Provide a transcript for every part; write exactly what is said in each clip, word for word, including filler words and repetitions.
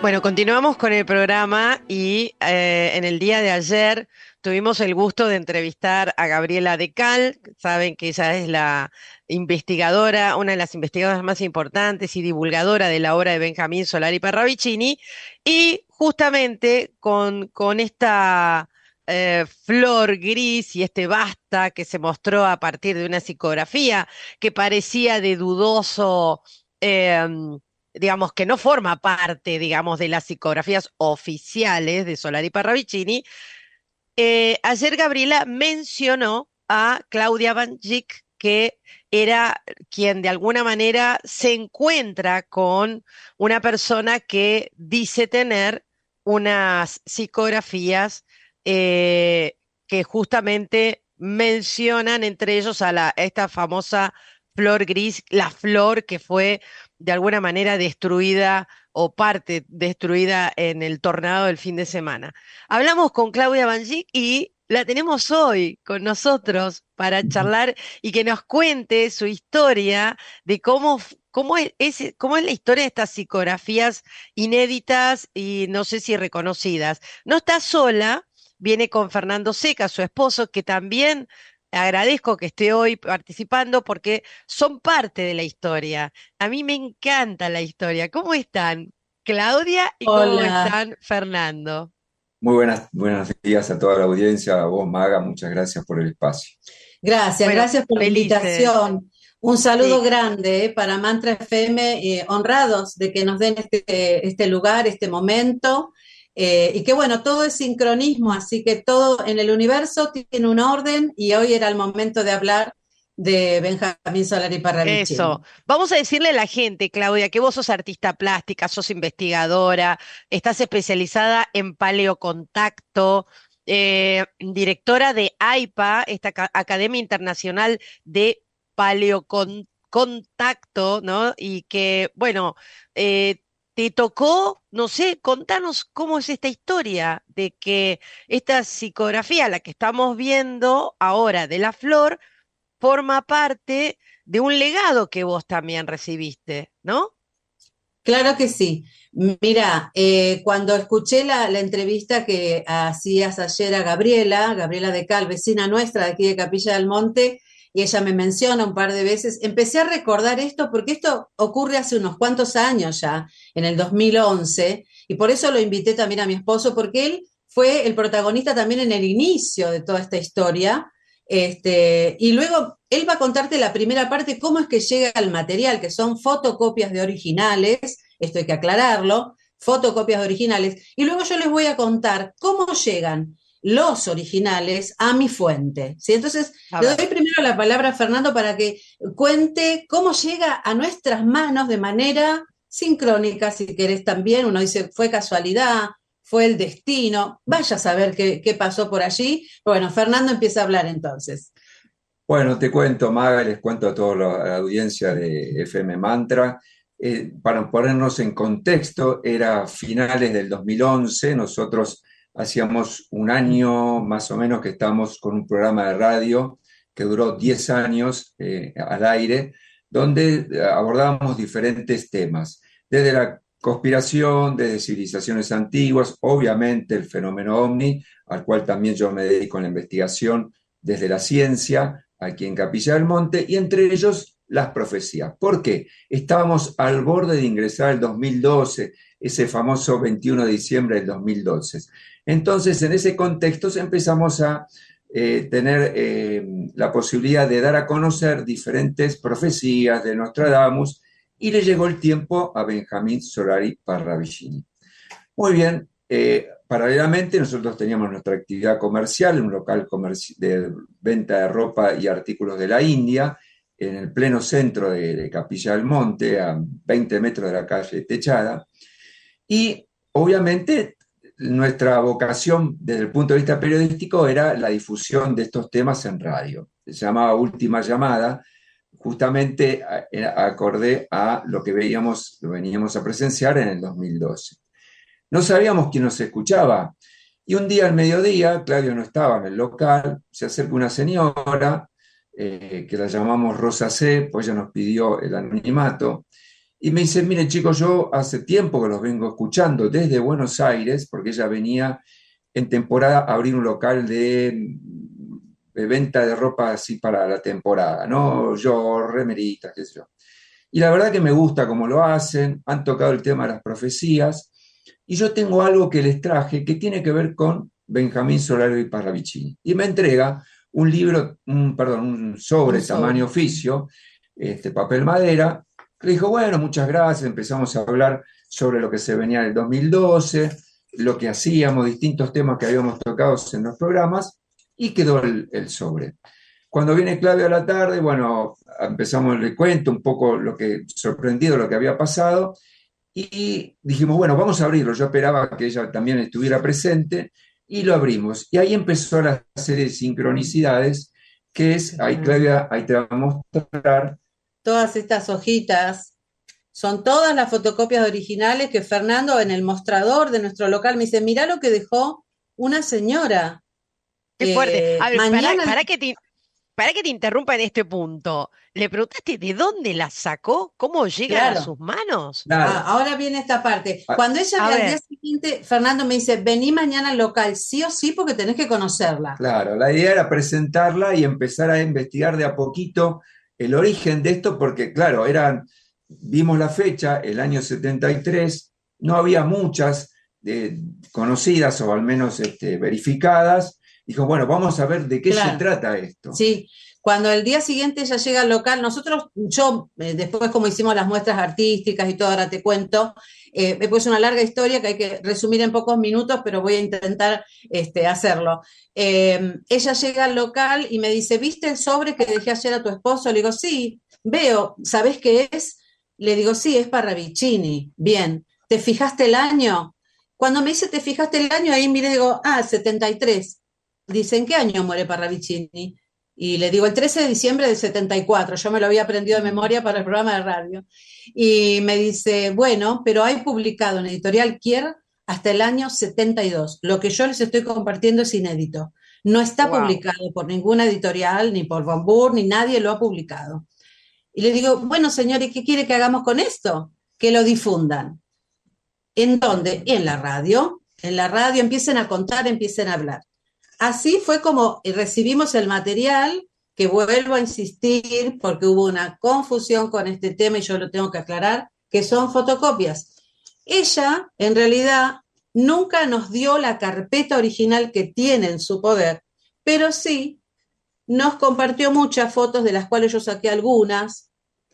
Bueno, continuamos con el programa y eh, en el día de ayer tuvimos el gusto de entrevistar a Gabriela Decal. Saben que ella es la investigadora, una de las investigadoras más importantes y divulgadora de la obra de Benjamín Solari Parravicini. Y justamente con, con esta eh, flor gris y este basta que se mostró a partir de una psicografía que parecía de dudoso... em, digamos, que no forma parte, digamos, de las psicografías oficiales de Solari Parravicini, eh, ayer Gabriela mencionó a Claudia Van Dijk, que era quien de alguna manera se encuentra con una persona que dice tener unas psicografías eh, que justamente mencionan entre ellos a, la, a esta famosa flor gris, la flor que fue de alguna manera destruida o parte destruida en el tornado del fin de semana. Hablamos con Claudia Banjic y la tenemos hoy con nosotros para charlar y que nos cuente su historia de cómo, f- cómo es, es- cómo es la historia de estas psicografías inéditas y no sé si reconocidas. No está sola, viene con Fernando Seca, su esposo, que también agradezco que esté hoy participando porque son parte de la historia. A mí me encanta la historia. ¿Cómo están, Claudia, y cómo Hola, están, Fernando? muy buenas, buenos días a toda la audiencia, a vos, Maga, muchas gracias por el espacio. Gracias, Bueno, gracias por la felices. invitación. Un saludo Sí, grande eh, para Mantra F M, eh, honrados de que nos den este, este lugar, este momento, eh, y que bueno, todo es sincronismo, así que todo en el universo tiene un orden y hoy era el momento de hablar de Benjamín Solari eso. Parravicini. Vamos a decirle a la gente, Claudia, que vos sos artista plástica, sos investigadora, estás especializada en paleocontacto, eh, directora de AIPA, esta ca- Academia Internacional de Paleocontacto, ¿no? Y que, bueno, eh, te tocó, no sé, contanos cómo es esta historia de que esta psicografía, la que estamos viendo ahora de la flor, forma parte de un legado que vos también recibiste, ¿no? Claro que sí. Mira, eh, cuando escuché la, la entrevista que hacías ayer a Gabriela, Gabriela de Cal, vecina nuestra de aquí de Capilla del Monte, y ella me menciona un par de veces, empecé a recordar esto porque esto ocurre hace unos cuantos años ya, en el dos mil once, y por eso lo invité también a mi esposo, porque él fue el protagonista también en el inicio de toda esta historia. Este, y luego él va a contarte la primera parte, cómo es que llega al material, que son fotocopias de originales, esto hay que aclararlo, fotocopias de originales, y luego yo les voy a contar cómo llegan los originales a mi fuente. ¿Sí? Entonces, A le ver. doy primero la palabra a Fernando para que cuente cómo llega a nuestras manos de manera sincrónica, si querés también. Uno dice, fue casualidad, fue el destino, vaya a saber qué, qué pasó por allí. Bueno, Fernando empieza a hablar entonces. Bueno, te cuento, Maga, les cuento a toda la, a la audiencia de F M Mantra. Eh, para ponernos en contexto, era finales del dos mil once, nosotros hacíamos un año más o menos que estábamos con un programa de radio que duró diez años eh, al aire, donde abordábamos diferentes temas, desde la conspiración, desde civilizaciones antiguas, obviamente el fenómeno ovni, al cual también yo me dedico en la investigación desde la ciencia aquí en Capilla del Monte, y entre ellos las profecías. ¿Por qué? Estábamos al borde de ingresar el dos mil doce, ese famoso veintiuno de diciembre del dos mil doce. Entonces, en ese contexto empezamos a eh, tener eh, la posibilidad de dar a conocer diferentes profecías de Nostradamus, y le llegó el tiempo a Benjamín Solari Parravicini. Muy bien, eh, paralelamente nosotros teníamos nuestra actividad comercial, un local comerci de venta de ropa y artículos de la India, en el pleno centro de, de Capilla del Monte, a veinte metros de la calle Techada, y obviamente nuestra vocación desde el punto de vista periodístico era la difusión de estos temas en radio. Se llamaba Última Llamada, justamente acordé a lo que veíamos, lo veníamos a presenciar en el dos mil doce. No sabíamos quién nos escuchaba. Y un día al mediodía, Claudio no estaba en el local, se acerca una señora, eh, que la llamamos Rosa C., pues ella nos pidió el anonimato, Y me dice, mire chicos, yo hace tiempo que los vengo escuchando desde Buenos Aires, porque ella venía en temporada a abrir un local de, de venta de ropa así para la temporada, ¿no? Yo, remeritas, qué sé yo. Y la verdad que me gusta cómo lo hacen, han tocado el tema de las profecías, y yo tengo algo que les traje que tiene que ver con Benjamín Solari y Parravicini. Y me entrega un libro, un, perdón, un sobre, Un sobre. tamaño oficio, este, papel madera. Le dijo, bueno, muchas gracias, empezamos a hablar sobre lo que se venía en el dos mil doce, lo que hacíamos, distintos temas que habíamos tocado en los programas, y quedó el, el sobre. Cuando viene Claudia a la tarde, bueno, empezamos el cuento, un poco lo que, sorprendido lo que había pasado, y dijimos, bueno, vamos a abrirlo. Yo esperaba que ella también estuviera presente, y lo abrimos. Y ahí empezó la serie de sincronicidades, que es, ahí Claudia, ahí te va a mostrar. Todas estas hojitas son todas las fotocopias originales que Fernando en el mostrador de nuestro local me dice, mirá lo que dejó una señora. Qué fuerte. Eh, A ver, mañana... para, para que te, para que te interrumpa en este punto. ¿Le preguntaste de dónde la sacó? ¿Cómo llegan Claro. a sus manos? Claro. Ah, ahora viene esta parte. Ah, Cuando ella a al ver. día siguiente, Fernando me dice, vení mañana al local, sí o sí, porque tenés que conocerla. Claro, la idea era presentarla y empezar a investigar de a poquito el origen de esto, porque claro, eran, vimos la fecha, el año setenta y tres, no había muchas eh, conocidas o al menos este, verificadas. Dijo, bueno, vamos a ver de qué Claro. se trata esto. Sí, cuando el día siguiente ella llega al local, nosotros, yo, eh, después como hicimos las muestras artísticas y todo, ahora te cuento, eh, es una larga historia que hay que resumir en pocos minutos, pero voy a intentar este, hacerlo. Eh, ella llega al local y me dice, ¿viste el sobre que dejé ayer a tu esposo? Le digo, sí, veo, ¿sabés qué es? Le digo, sí, es Parravicini. Bien, ¿te fijaste el año? Cuando me dice, ¿te fijaste el año? Ahí mire, digo, ah, setenta y tres. Dice, ¿en qué año muere Parravicini? Y le digo, el trece de diciembre del setenta y cuatro, yo me lo había aprendido de memoria para el programa de radio. Y me dice, bueno, pero hay publicado en Editorial Kier hasta el año setenta y dos. Lo que yo les estoy compartiendo es inédito. No está Wow. publicado por ninguna editorial, ni por Von Burr, ni nadie lo ha publicado. Y le digo, bueno, señores, ¿qué quiere que hagamos con esto? Que lo difundan. ¿En dónde? En la radio. En la radio empiecen a contar, empiecen a hablar. Así fue como recibimos el material, que vuelvo a insistir porque hubo una confusión con este tema y yo lo tengo que aclarar, que son fotocopias. Ella, en realidad, nunca nos dio la carpeta original que tiene en su poder, pero sí nos compartió muchas fotos, de las cuales yo saqué algunas.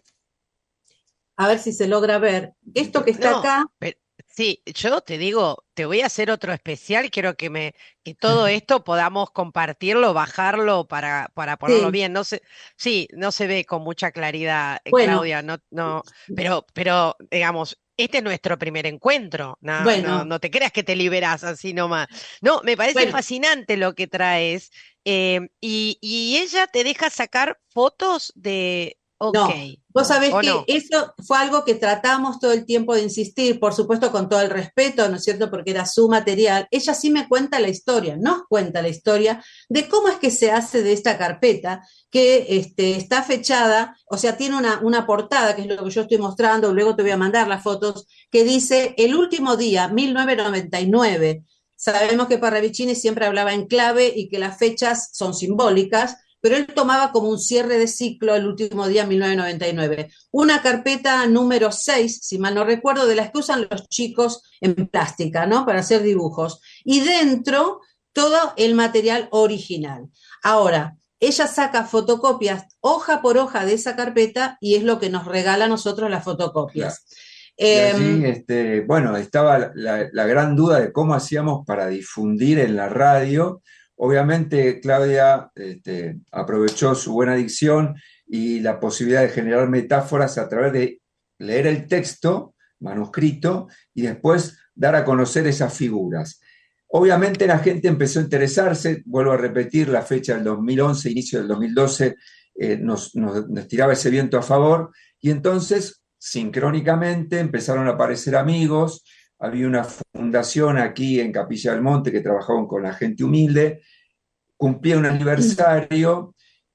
A ver si se logra ver. Esto que está No, acá... pero, sí, yo te digo, te voy a hacer otro especial, quiero que me, que todo esto podamos compartirlo, bajarlo para, para ponerlo Sí. bien. No sé, sí, no se ve con mucha claridad, eh, Bueno. Claudia, no, no, pero, pero, digamos, este es nuestro primer encuentro. No, Bueno. no, no te creas que te liberás así nomás. No, me parece Bueno. fascinante lo que traes. eh, y, y ella te deja sacar fotos de. Ok. No, vos sabés ¿O que no? eso fue algo que tratamos todo el tiempo de insistir, por supuesto con todo el respeto, ¿no es cierto?, porque era su material. Ella sí me cuenta la historia, nos cuenta la historia de cómo es que se hace de esta carpeta, que este, está fechada, o sea, tiene una, una portada, que es lo que yo estoy mostrando, luego te voy a mandar las fotos, que dice el último día, mil novecientos noventa y nueve. Sabemos que Parravicini siempre hablaba en clave y que las fechas son simbólicas, pero él tomaba como un cierre de ciclo el último día, mil novecientos noventa y nueve. Una carpeta número seis, si mal no recuerdo, de las que usan los chicos en plástica, ¿no?, para hacer dibujos. Y dentro, todo el material original. Ahora, ella saca fotocopias hoja por hoja de esa carpeta y es lo que nos regala a nosotros las fotocopias. Claro. Y Eh, allí, este, bueno, estaba la, la gran duda de cómo hacíamos para difundir en la radio. Obviamente, Claudia este, aprovechó su buena dicción y la posibilidad de generar metáforas a través de leer el texto manuscrito y después dar a conocer esas figuras. Obviamente la gente empezó a interesarse, vuelvo a repetir, la fecha del dos mil once, inicio del dos mil doce, eh, nos, nos, nos tiraba ese viento a favor, y entonces, sincrónicamente, empezaron a aparecer amigos. Había una fundación aquí en Capilla del Monte que trabajaban con la gente humilde, cumplía un aniversario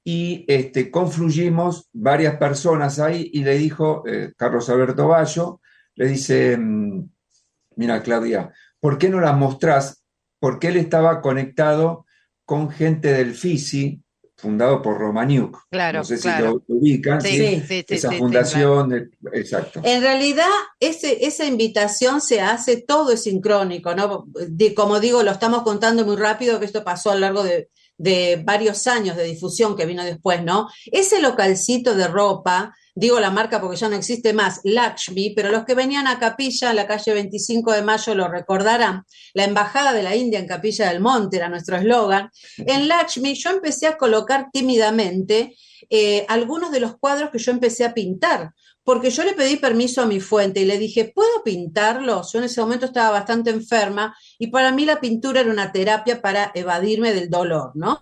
y este, confluimos varias personas ahí y le dijo, eh, Carlos Alberto Bayo, le dice, mm, mira Claudia, ¿por qué no las mostrás? Porque él estaba conectado con gente del F I S I, fundado por Romaniuk. No Claro, sé si claro. lo ubican, Sí, ¿sí? Sí. sí, sí, Esa sí, sí, claro. fundación, de- exacto. En realidad, ese, esa invitación se hace, todo es sincrónico, ¿no? De- como digo, lo estamos contando muy rápido, que esto pasó a lo largo de, de varios años de difusión que vino después, ¿no? Ese localcito de ropa, digo la marca porque ya no existe más, Lakshmi, pero los que venían a Capilla, en la calle veinticinco de mayo, lo recordarán, la Embajada de la India en Capilla del Monte era nuestro eslogan. En Lakshmi yo empecé a colocar tímidamente eh, algunos de los cuadros que yo empecé a pintar, porque yo le pedí permiso a mi fuente y le dije, ¿puedo pintarlos? Yo en ese momento estaba bastante enferma y para mí la pintura era una terapia para evadirme del dolor, ¿no?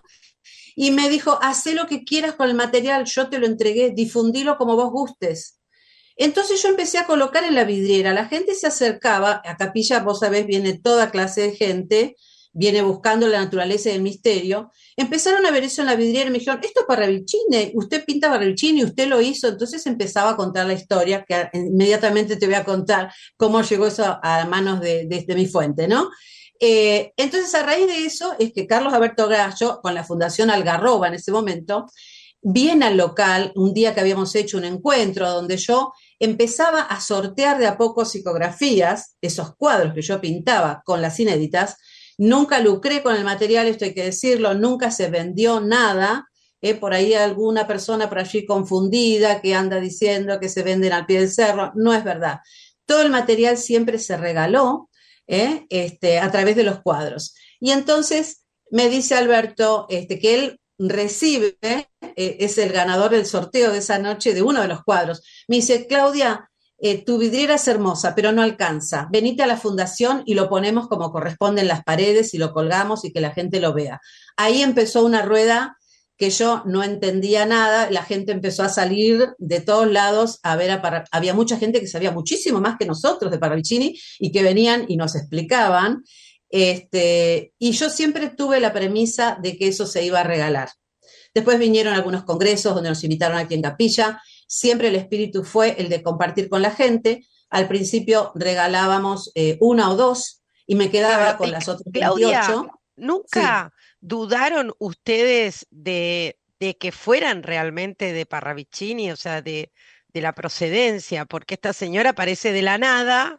Y me dijo, haz lo que quieras con el material, yo te lo entregué, difundilo como vos gustes. Entonces yo empecé a colocar en la vidriera, la gente se acercaba, a Capilla, vos sabés, viene toda clase de gente, viene buscando la naturaleza y el misterio, empezaron a ver eso en la vidriera y me dijeron, esto es Parravicini, usted pinta Parravicini, usted lo hizo, entonces empezaba a contar la historia, que inmediatamente te voy a contar cómo llegó eso a manos de, de, de mi fuente, ¿no? Eh, entonces a raíz de eso es que Carlos Alberto Gallo, con la Fundación Algarroba en ese momento, viene al local un día que habíamos hecho un encuentro donde yo empezaba a sortear de a poco psicografías, esos cuadros que yo pintaba con las inéditas. Nunca lucré con el material, esto hay que decirlo, nunca se vendió nada. Eh, por ahí alguna persona por allí confundida que anda diciendo que se venden al pie del cerro, no es verdad. Todo el material siempre se regaló eh, este, a través de los cuadros. Y entonces me dice Alberto este, que él recibe, eh, es el ganador del sorteo de esa noche de uno de los cuadros. Me dice, Claudia, eh, tu vidriera es hermosa, pero no alcanza. Venite a la fundación y lo ponemos como corresponde en las paredes y lo colgamos y que la gente lo vea. Ahí empezó una rueda que yo no entendía nada, la gente empezó a salir de todos lados a ver a Parra... Había mucha gente que sabía muchísimo más que nosotros de Parravicini y que venían y nos explicaban. Este, y yo siempre tuve la premisa de que eso se iba a regalar. Después vinieron algunos congresos donde nos invitaron aquí en Capilla. Siempre el espíritu fue el de compartir con la gente. Al principio regalábamos eh, una o dos y me quedaba Claro, con y las otras Claudia, veintiocho. Sí, ¿nunca dudaron ustedes de, de que fueran realmente de Parravicini, o sea, de, de la procedencia? Porque esta señora aparece de la nada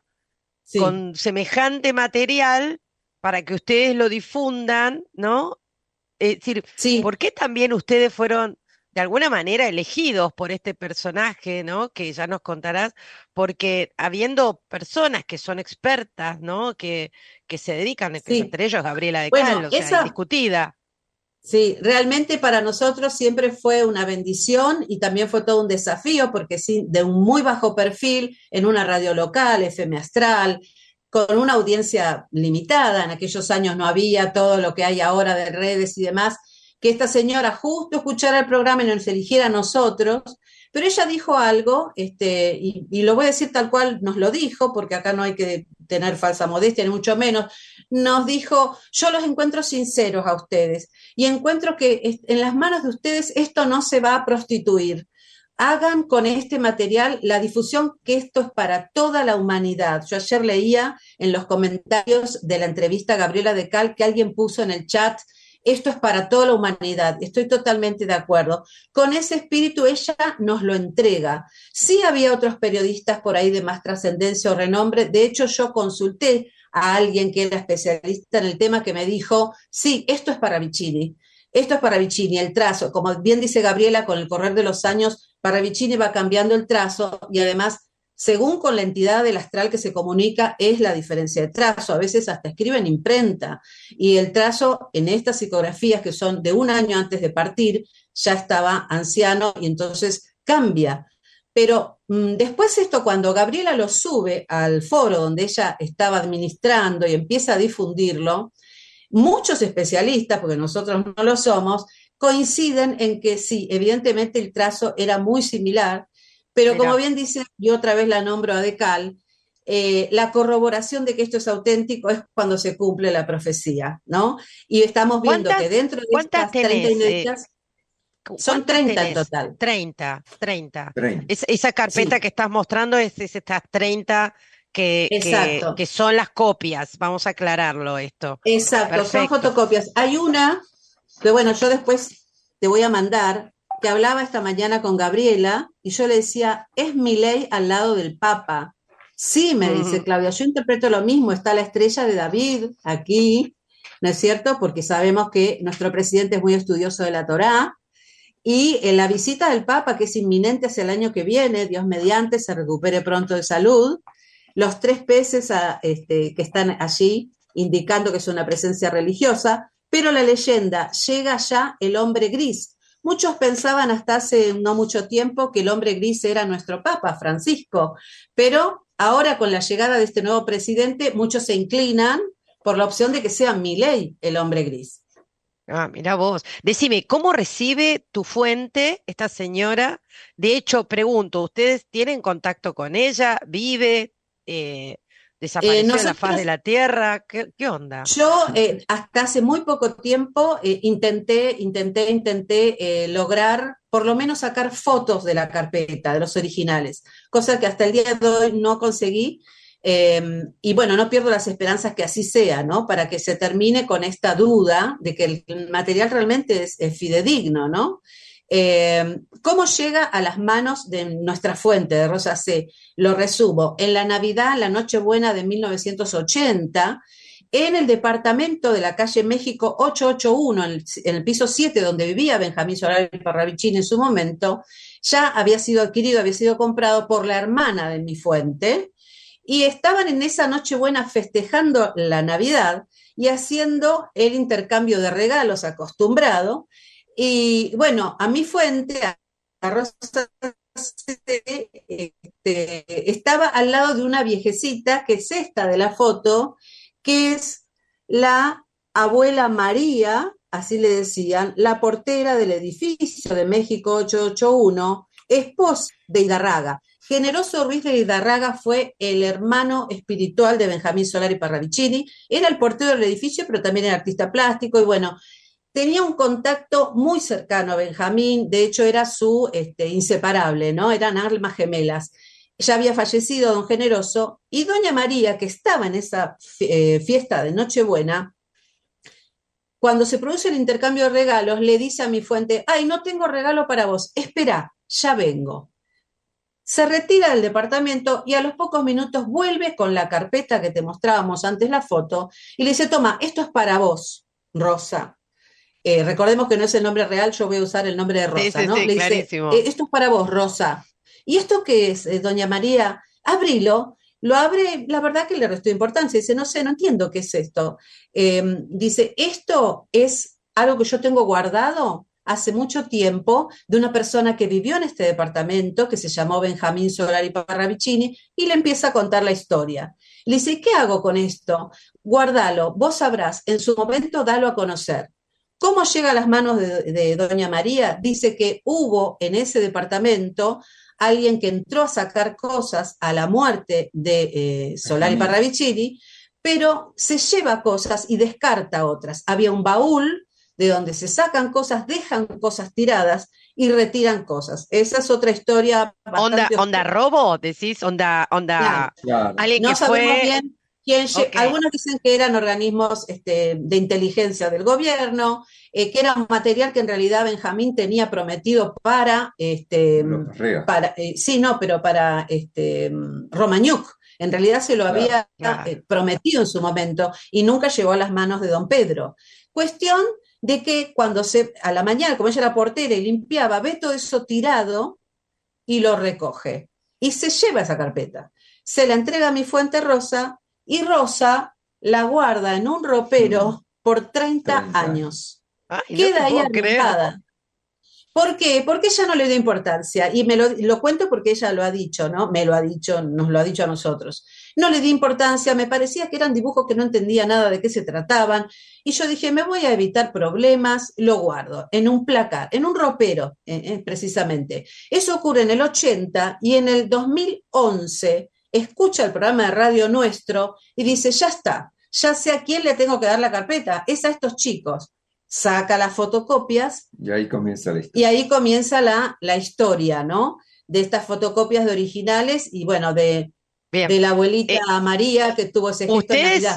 sí, con semejante material para que ustedes lo difundan, ¿no? Es decir, sí, ¿por qué también ustedes fueron de alguna manera elegidos por este personaje, ¿no? Que ya nos contarás, porque habiendo personas que son expertas, ¿no? Que, que se dedican, que sí. entre ellos Gabriela de Cal, Bueno, o sea, esa, indiscutida. sí, realmente para nosotros siempre fue una bendición y también fue todo un desafío porque sí, de un muy bajo perfil en una radio local, F M Astral, con una audiencia limitada, en aquellos años no había todo lo que hay ahora de redes y demás, que esta señora justo escuchara el programa y nos eligiera a nosotros, pero ella dijo algo, este, y, y lo voy a decir tal cual nos lo dijo, porque acá no hay que tener falsa modestia, ni mucho menos, nos dijo, yo los encuentro sinceros a ustedes y encuentro que en las manos de ustedes esto no se va a prostituir. Hagan con este material la difusión que esto es para toda la humanidad. Yo ayer leía en los comentarios de la entrevista a Gabriela de Cal que alguien puso en el chat, esto es para toda la humanidad. Estoy totalmente de acuerdo. Con ese espíritu ella nos lo entrega. Sí había otros periodistas por ahí de más trascendencia o renombre. De hecho, yo consulté a alguien que era especialista en el tema que me dijo, sí, esto es Parravicini. Esto es Parravicini, el trazo. Como bien dice Gabriela, con el correr de los años, Parravicini va cambiando el trazo y además, según con la entidad del astral que se comunica, es la diferencia de trazo. A veces hasta escriben imprenta. Y el trazo en estas psicografías, que son de un año antes de partir, ya estaba anciano y entonces cambia. Pero mmm, después esto, cuando Gabriela lo sube al foro donde ella estaba administrando y empieza a difundirlo, muchos especialistas, porque nosotros no lo somos, coinciden en que sí, evidentemente el trazo era muy similar, pero como Mira, bien dice, y otra vez la nombro a Decal, eh, la corroboración de que esto es auténtico es cuando se cumple la profecía, ¿no? Y estamos viendo que ¿cuántas, dentro de cuántas estas treinta tenés? Eh, inéditas, Son ¿Cuántas treinta en tenés? total. Treinta, treinta. treinta. Es- esa carpeta Sí, que estás mostrando es, es estas treinta que, que, exacto, que son las copias. Vamos a aclararlo esto. exacto, son Perfecto. fotocopias. Hay una que, bueno, yo después te voy a mandar, que hablaba esta mañana con Gabriela, y yo le decía, es Milei al lado del Papa. Sí, me dice Ujú. Claudia, yo interpreto lo mismo, está la estrella de David aquí, ¿no es cierto? Porque sabemos que nuestro presidente es muy estudioso de la Torá, y en la visita del Papa, que es inminente hacia el año que viene, Dios mediante, se recupere pronto de salud, los tres peces a, este, que están allí, indicando que es una presencia religiosa, pero la leyenda, llega ya el hombre gris. Muchos pensaban hasta hace no mucho tiempo que el hombre gris era nuestro Papa, Francisco, pero ahora con la llegada de este nuevo presidente, muchos se inclinan por la opción de que sea Milei el hombre gris. Ah, mira vos. Decime, ¿cómo recibe tu fuente, esta señora? De hecho, pregunto, ¿ustedes tienen contacto con ella? ¿Vive? Eh, Eh, ¿desapareció de la faz de nosotros la tierra? ¿Qué, qué onda? Yo eh, hasta hace muy poco tiempo eh, intenté, intenté, intenté eh, lograr por lo menos sacar fotos de la carpeta, de los originales, cosa que hasta el día de hoy no conseguí. Eh, y bueno, no pierdo las esperanzas que así sea, ¿no? Para que se termine con esta duda de que el material realmente es, es fidedigno, ¿no? Eh, ¿Cómo llega a las manos de nuestra fuente, de Rosa C? Lo resumo. En la Navidad, la Nochebuena de mil novecientos ochenta, en el departamento de la calle México ochocientos ochenta y uno, en el, en el piso siete, donde vivía Benjamín Solari Parravicini en su momento, ya había sido adquirido, había sido comprado por la hermana de mi fuente, y estaban en esa Nochebuena festejando la Navidad y haciendo el intercambio de regalos acostumbrado. Y bueno, a mi fuente, a Rosa, este, estaba al lado de una viejecita, que es esta de la foto, que es la abuela María, así le decían, la portera del edificio de México ochocientos ochenta y uno, esposa de Hidarraga. Generoso Ruiz de Hidarraga fue el hermano espiritual de Benjamín Solari Parravicini, era el portero del edificio, pero también era artista plástico, y bueno, tenía un contacto muy cercano a Benjamín, de hecho era su este, inseparable, ¿no? Eran almas gemelas. Ya había fallecido don Generoso, y doña María, que estaba en esa eh, fiesta de Nochebuena, cuando se produce el intercambio de regalos, le dice a mi fuente, ay, no tengo regalo para vos, espera, ya vengo. Se retira del departamento y a los pocos minutos vuelve con la carpeta que te mostrábamos antes la foto y le dice, toma, esto es para vos, Rosa. Eh, recordemos que no es el nombre real, yo voy a usar el nombre de Sí, Rosa, sí, ¿no? sí, Le dice, clarísimo. eh, esto es para vos, Rosa. ¿Y esto qué es, eh, doña María? Abrilo. Lo abre, la verdad que le restó importancia. Dice, no sé, no entiendo qué es esto. Eh, dice, esto es algo que yo tengo guardado hace mucho tiempo de una persona que vivió en este departamento, que se llamó Benjamín Solari Parravicini, y le empieza a contar la historia. Le dice, ¿qué hago con esto? Guardalo, vos sabrás, en su momento dalo a conocer. ¿Cómo llega a las manos de, de doña María? Dice que hubo en ese departamento alguien que entró a sacar cosas a la muerte de eh, Solari Benjamín. Parravicini, pero se lleva cosas y descarta otras. Había un baúl de donde se sacan cosas, dejan cosas tiradas y retiran cosas. Esa es otra historia ¿Onda, bastante onda oscura. robo? Decís, onda, Claro, onda, Claro. alguien que no sabemos fue, bien quién. ok, Algunos dicen que eran organismos este, de inteligencia del gobierno, eh, que era un material que en realidad Benjamín tenía prometido para, este, López Rega. para eh, sí, no, pero para este, Romagnuc. En realidad se lo Claro. había claro. eh, prometido en su momento y nunca llegó a las manos de don Pedro. Cuestión de que cuando se, a la mañana, como ella era portera y limpiaba, ve todo eso tirado y lo recoge. Y se lleva esa carpeta. Se la entrega a mi fuente Rosa y Rosa la guarda en un ropero Mm, por treinta treinta años. años. Ay, no te Queda ahí puedo creer. arrumbada. ¿Por qué? Porque ella no le dio importancia. Y me lo, lo cuento porque ella lo ha dicho, ¿no? Me lo ha dicho, nos lo ha dicho a nosotros. No le di importancia, me parecía que eran dibujos que no entendía nada de qué se trataban. Y yo dije, me voy a evitar problemas, lo guardo en un placar, en un ropero, eh, eh, precisamente. Eso ocurre en el ochenta y en el dos mil once escucha el programa de radio nuestro y dice, ya está, ya sé a quién le tengo que dar la carpeta, es a estos chicos. saca las fotocopias Y ahí comienza la y historia. ahí comienza la, la historia, ¿no? De estas fotocopias de originales y bueno, de, Bien. de la abuelita Eh, María que tuvo ese gesto en Navidad. ¿Ustedes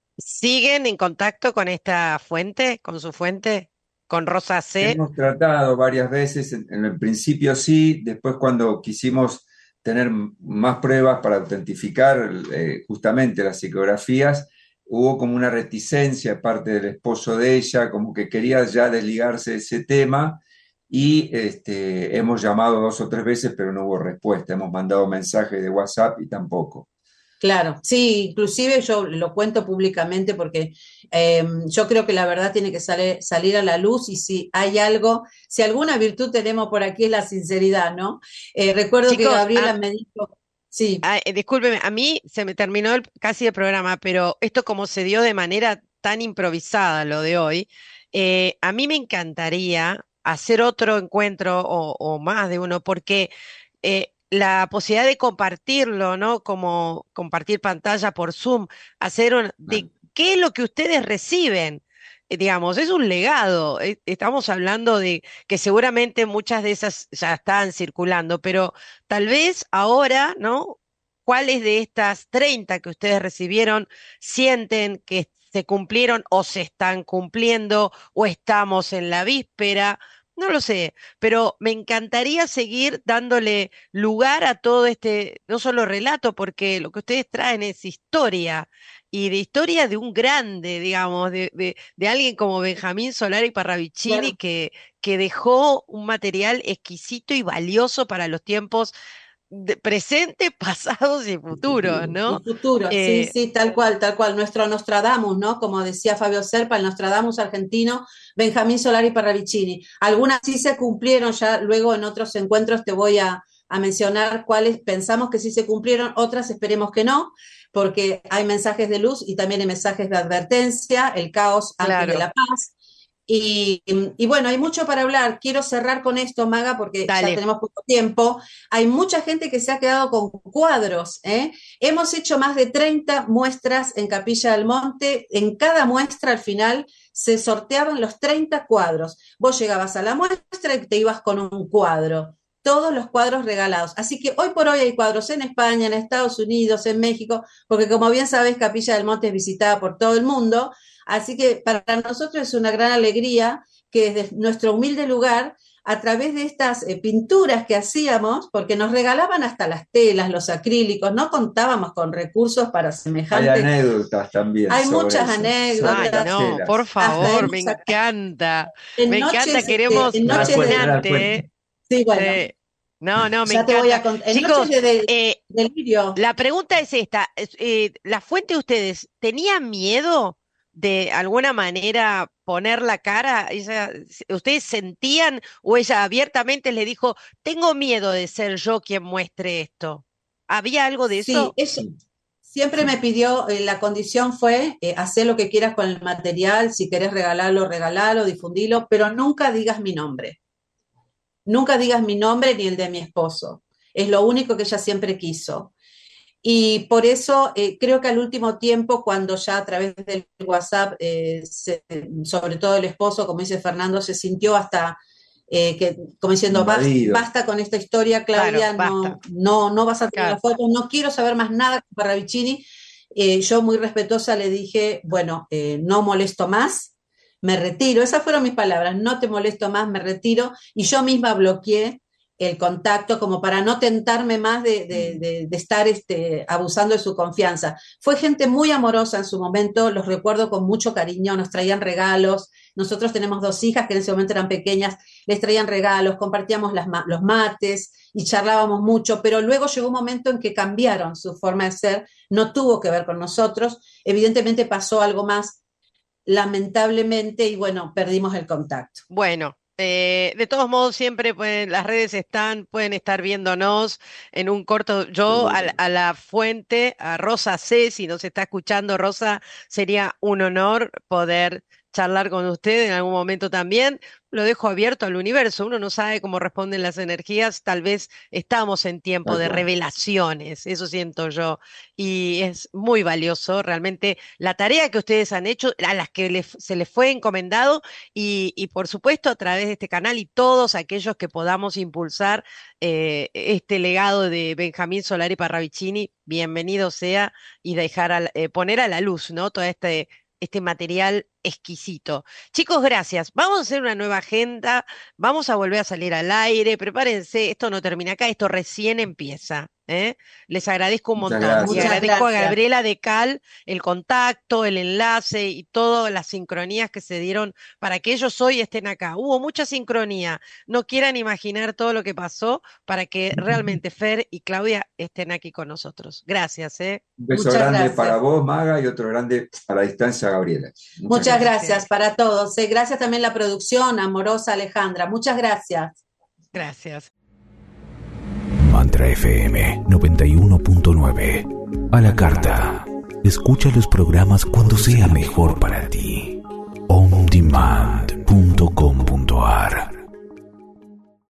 siguen en contacto con esta fuente, con su fuente, con Rosa C? Hemos tratado varias veces, en, en el principio sí, después cuando quisimos tener más pruebas para autentificar eh, justamente las psicografías, hubo como una reticencia de parte del esposo de ella, como que quería ya desligarse de ese tema y este, hemos llamado dos o tres veces, pero no hubo respuesta. Hemos mandado mensajes de WhatsApp y tampoco. Claro, sí, inclusive yo lo cuento públicamente porque eh, yo creo que la verdad tiene que sale- salir a la luz y si hay algo, si alguna virtud tenemos por aquí es la sinceridad, ¿no? Eh, recuerdo que Chicos, a- Gabriela me dijo, sí, a- eh, discúlpeme, a mí se me terminó el- casi el programa, pero esto como se dio de manera tan improvisada lo de hoy, eh, a mí me encantaría hacer otro encuentro o, o más de uno, porque eh, la posibilidad de compartirlo, ¿no? Como compartir pantalla por Zoom, hacer un, de qué es lo que ustedes reciben. Eh, Digamos, es un legado. eh, Estamos hablando de que seguramente muchas de esas ya están circulando, pero tal vez ahora, ¿no? ¿Cuáles de estas treinta que ustedes recibieron sienten que se cumplieron o se están cumpliendo o estamos en la víspera? No lo sé, pero me encantaría seguir dándole lugar a todo este, no solo relato, porque lo que ustedes traen es historia, y de historia de un grande, digamos, de, de, de alguien como Benjamín Solari Parravicini, claro, que, que dejó un material exquisito y valioso para los tiempos de- presentes, pasados y futuros, y ¿no? futuro, sí, Eh, sí, tal cual, tal cual, nuestro Nostradamus, ¿no? Como decía Fabio Serpa, el Nostradamus argentino, Benjamín Solari Parravicini. Algunas sí se cumplieron, ya luego en otros encuentros te voy a, a mencionar cuáles pensamos que sí se cumplieron, otras esperemos que no, porque hay mensajes de luz y también hay mensajes de advertencia, el caos antes de claro, la paz. Y, y, bueno, hay mucho para hablar. Quiero cerrar con esto, Maga, porque ya dale. tenemos poco tiempo. Hay mucha gente que se ha quedado con cuadros. ¿eh? Hemos hecho más de treinta muestras en Capilla del Monte. En cada muestra, al final, se sorteaban los treinta cuadros. Vos llegabas a la muestra y te ibas con un cuadro. Todos los cuadros regalados. Así que hoy por hoy hay cuadros en España, en Estados Unidos, en México, porque como bien sabes, Capilla del Monte es visitada por todo el mundo. Así que para nosotros es una gran alegría que desde nuestro humilde lugar, a través de estas eh, pinturas que hacíamos, porque nos regalaban hasta las telas, los acrílicos, no contábamos con recursos para Hay semejante. anécdotas también Hay sobre muchas eso, sobre Ay, las anécdotas, no, por telas. hasta favor, me hemos sacado encanta, en me encanta, noches, este, queremos, en No la noches cuento, no de, la fascinante, cuento. ¿eh? sí, bueno, Sí. No, no, me ya te voy encanta. a contar, en noches Chicos, de, de eh, delirio. la pregunta es esta, es, eh, ¿la fuente de ustedes tenían miedo de alguna manera poner la cara? Ella- ¿ustedes sentían o ella abiertamente le dijo, tengo miedo de ser yo quien muestre esto? ¿Había algo de Sí, eso? ella siempre me pidió, eh, la condición fue, eh, hacer lo que quieras con el material, si querés regalarlo, regalalo, difundilo, pero nunca digas mi nombre. Nunca digas mi nombre ni el de mi esposo. Es lo único que ella siempre quiso. Y por eso eh, creo que al último tiempo, cuando ya a través del WhatsApp, eh, se, sobre todo el esposo, como dice Fernando, se sintió hasta eh, que, como diciendo, basta, Invadido. basta con esta historia, Claro, Claudia, basta. no, no, no vas a tener Claro. las fotos, no quiero saber más nada con Parravicini. Eh, yo muy respetuosa le dije, bueno, eh, no molesto más, me retiro. Esas fueron mis palabras, no te molesto más, me retiro. Y yo misma bloqueé el contacto como para no tentarme más de, de, de, de estar este, abusando de su confianza. Fue gente muy amorosa en su momento, los recuerdo con mucho cariño, nos traían regalos. Nosotros tenemos dos hijas que en ese momento eran pequeñas, les traían regalos, compartíamos las, los mates y charlábamos mucho, pero luego llegó un momento en que cambiaron su forma de ser, no tuvo que ver con nosotros, evidentemente pasó algo más, lamentablemente, y bueno, perdimos el contacto. Bueno, eh, de todos modos, siempre pueden, las redes están, pueden estar viéndonos en un corto. Yo a, la Seguro. a la fuente, a Rosa C, si nos está escuchando, Rosa, sería un honor poder charlar con usted en algún momento también. Lo dejo abierto al universo. Uno no sabe cómo responden las energías. Tal vez estamos en tiempo Tal de cual. revelaciones. Eso siento yo. Y es muy valioso realmente la tarea que ustedes han hecho, a las que les- se les fue encomendado y, y por supuesto a través de este canal y todos aquellos que podamos impulsar eh, este legado de Benjamín Solari Parravicini, bienvenido sea y dejar a la- eh, poner a la luz, ¿no? Todo este este material exquisito. Chicos, gracias. Vamos a hacer una nueva agenda, vamos a volver a salir al aire, prepárense, esto no termina acá, esto recién empieza. ¿eh? Les agradezco un Muchas montón y gracias. Muchas agradezco a gracias. Gabriela de Cal el contacto, el enlace y todas las sincronías que se dieron para que ellos hoy estén acá. Hubo mucha sincronía, no quieran imaginar todo lo que pasó para que realmente Fer y Claudia estén aquí con nosotros. Gracias, ¿eh? Un beso Muchas grande gracias. para vos, Maga, y otro grande a la distancia, Gabriela. Muchas Muchas gracias. gracias Gracias. para todos. eh. Gracias también a la producción, amorosa Alejandra. Muchas gracias. Gracias. Mantra F M noventa y uno punto nueve. A la carta. Escucha los programas cuando sea mejor para ti. on demand punto com